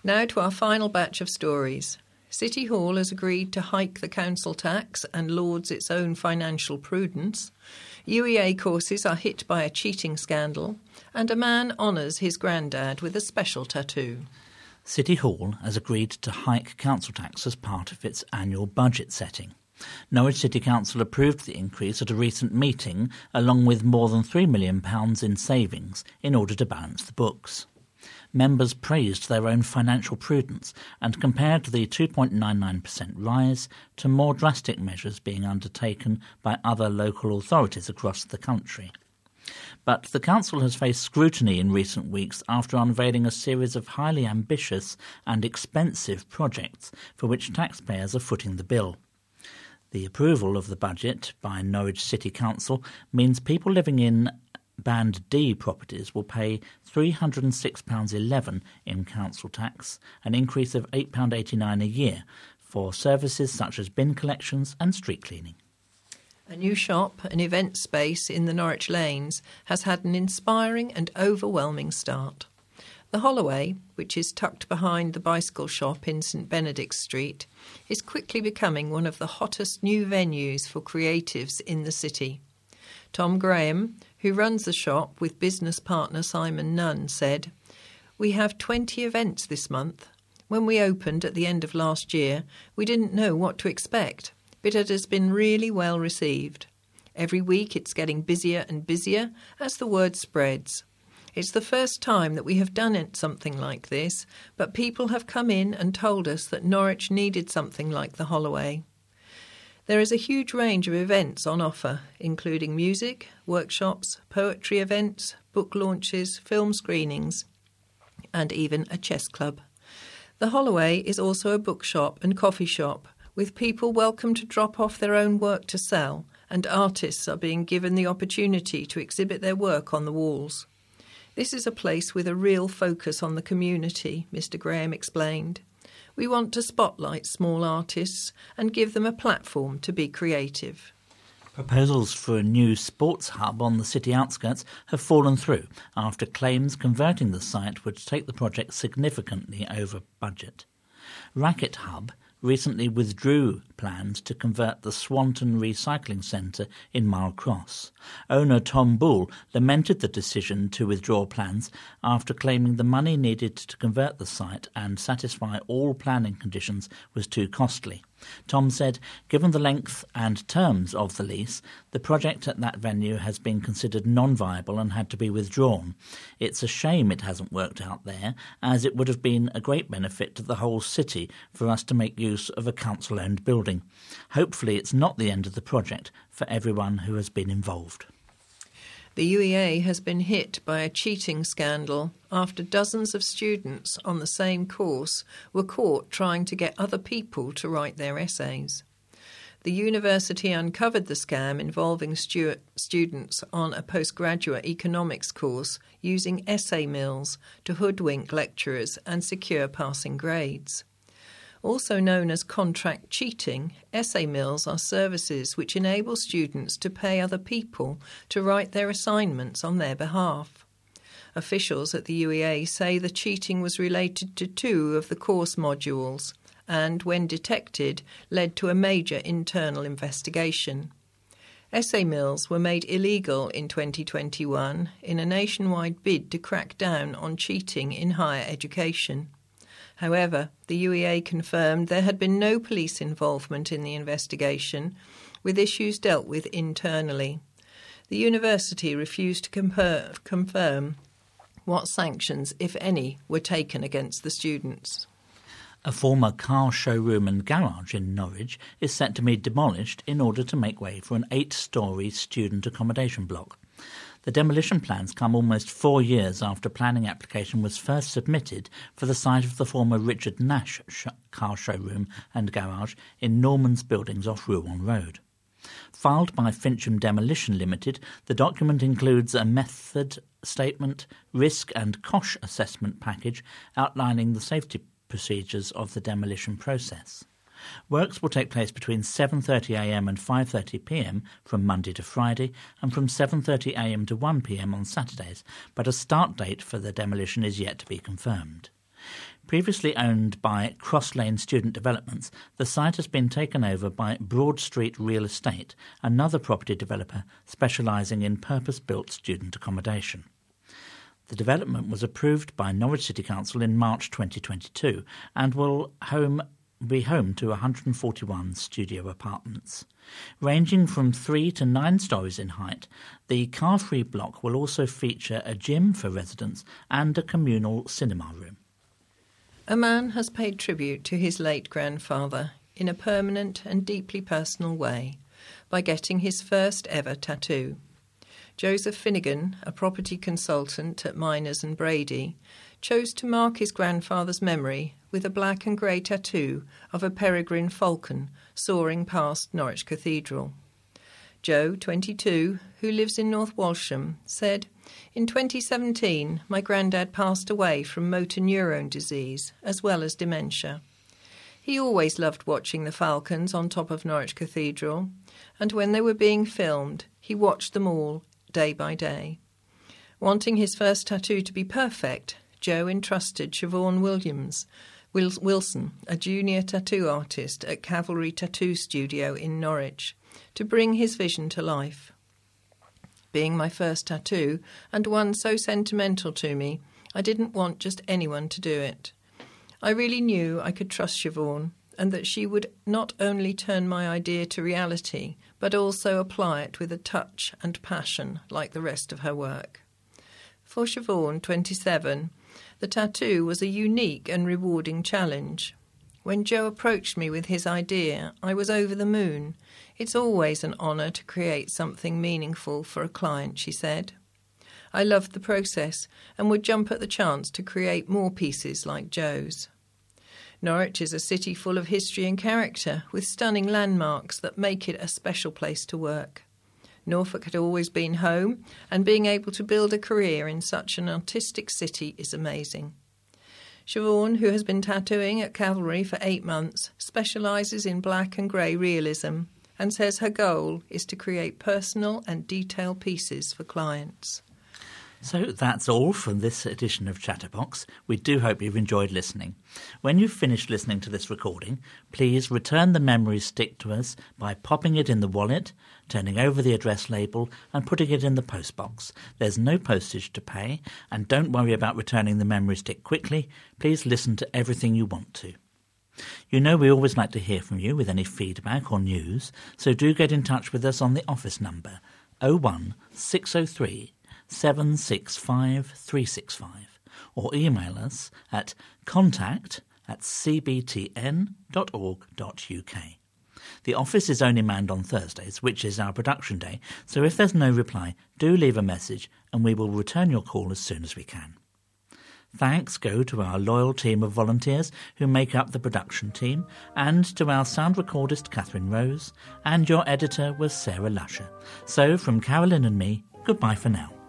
Now to our final batch of stories. City Hall has agreed to hike the council tax and lauds its own financial prudence. UEA courses are hit by a cheating scandal, and a man honours his granddad with a special tattoo. City Hall has agreed to hike council tax as part of its annual budget setting. Norwich City Council approved the increase at a recent meeting, along with more than £3 million in savings, in order to balance the books. Members praised their own financial prudence and compared the 2.99% rise to more drastic measures being undertaken by other local authorities across the country. But the council has faced scrutiny in recent weeks after unveiling a series of highly ambitious and expensive projects for which taxpayers are footing the bill. The approval of the budget by Norwich City Council means people living in Band D properties will pay £306.11 in council tax, an increase of £8.89 a year, for services such as bin collections and street cleaning. A new shop, an event space in the Norwich Lanes, has had an inspiring and overwhelming start. The Holloway, which is tucked behind the bicycle shop in St Benedict's Street, is quickly becoming one of the hottest new venues for creatives in the city. Tom Graham, who runs the shop with business partner Simon Nunn, said, "We have 20 events this month. When we opened at the end of last year, we didn't know what to expect, but it has been really well received. Every week it's getting busier and busier as the word spreads. It's the first time that we have done something like this, but people have come in and told us that Norwich needed something like the Holloway." There is a huge range of events on offer, including music, workshops, poetry events, book launches, film screenings, and even a chess club. The Holloway is also a bookshop and coffee shop, with people welcome to drop off their own work to sell, and artists are being given the opportunity to exhibit their work on the walls. "This is a place with a real focus on the community," Mr Graham explained. "We want to spotlight small artists and give them a platform to be creative." Proposals for a new sports hub on the city outskirts have fallen through after claims converting the site would take the project significantly over budget. Racket Hub recently withdrew plans to convert the Swanton Recycling Centre in Mile Cross. Owner Tom Bull lamented the decision to withdraw plans after claiming the money needed to convert the site and satisfy all planning conditions was too costly. Tom said, given the length and terms of the lease, the project at that venue has been considered non-viable and had to be withdrawn. It's a shame it hasn't worked out there, as it would have been a great benefit to the whole city for us to make use of a council-owned building. Hopefully it's not the end of the project for everyone who has been involved. The UEA has been hit by a cheating scandal after dozens of students on the same course were caught trying to get other people to write their essays. The university uncovered the scam involving students on a postgraduate economics course using essay mills to hoodwink lecturers and secure passing grades. Also known as contract cheating, essay mills are services which enable students to pay other people to write their assignments on their behalf. Officials at the UEA say the cheating was related to 2 of the course modules and, when detected, led to a major internal investigation. Essay mills were made illegal in 2021 in a nationwide bid to crack down on cheating in higher education. However, the UEA confirmed there had been no police involvement in the investigation, with issues dealt with internally. The university refused to confirm what sanctions, if any, were taken against the students. A former car showroom and garage in Norwich is set to be demolished in order to make way for an 8-storey student accommodation block. The demolition plans come almost 4 years after a planning application was first submitted for the site of the former Richard Nash car showroom and garage in Norman's Buildings off Rouen Road. Filed by Fincham Demolition Limited, the document includes a method statement, risk and cost assessment package outlining the safety procedures of the demolition process. Works will take place between 7:30am and 5:30pm from Monday to Friday and from 7:30am to 1pm on Saturdays, but a start date for the demolition is yet to be confirmed. Previously owned by Cross Lane Student Developments, the site has been taken over by Broad Street Real Estate, another property developer specialising in purpose-built student accommodation. The development was approved by Norwich City Council in March 2022 and will be home to 141 studio apartments. Ranging from 3 to 9 storeys in height, the car-free block will also feature a gym for residents and a communal cinema room. A man has paid tribute to his late grandfather in a permanent and deeply personal way by getting his first ever tattoo. Joseph Finnegan, a property consultant at Miners and Brady, chose to mark his grandfather's memory with a black and grey tattoo of a peregrine falcon soaring past Norwich Cathedral. Joe, 22, who lives in North Walsham, said, "In 2017, my granddad passed away from motor neurone disease as well as dementia. He always loved watching the falcons on top of Norwich Cathedral, and when they were being filmed, he watched them all day by day." Wanting his first tattoo to be perfect, Joe entrusted Siobhan Wilson, a junior tattoo artist at Cavalry Tattoo Studio in Norwich, to bring his vision to life. Being my first tattoo, and one so sentimental to me, I didn't want just anyone to do it. I really knew I could trust Siobhan, and that she would not only turn my idea to reality, but also apply it with a touch and passion like the rest of her work. For Siobhan, 27, the tattoo was a unique and rewarding challenge. When Joe approached me with his idea, I was over the moon. "It's always an honour to create something meaningful for a client," she said. I loved the process and would jump at the chance to create more pieces like Joe's. Norwich is a city full of history and character, with stunning landmarks that make it a special place to work. Norfolk had always been home, and being able to build a career in such an artistic city is amazing. Siobhan, who has been tattooing at Cavalry for 8 months, specialises in black and grey realism and says her goal is to create personal and detailed pieces for clients. So that's all from this edition of Chatterbox. We do hope you've enjoyed listening. When you've finished listening to this recording, please return the memory stick to us by popping it in the wallet, turning over the address label and putting it in the postbox. There's no postage to pay, and don't worry about returning the memory stick quickly. Please listen to everything you want to. You know we always like to hear from you with any feedback or news, so do get in touch with us on the office number 01603 765 365 or email us at contact@cbtn.org.uk. The office is only manned on Thursdays, which is our production day, so if there's no reply, do leave a message and we will return your call as soon as we can. Thanks go to our loyal team of volunteers who make up the production team, and to our sound recordist Catherine Rose, and your editor was Sarah Lusher. So from Carolyn and me, goodbye for now.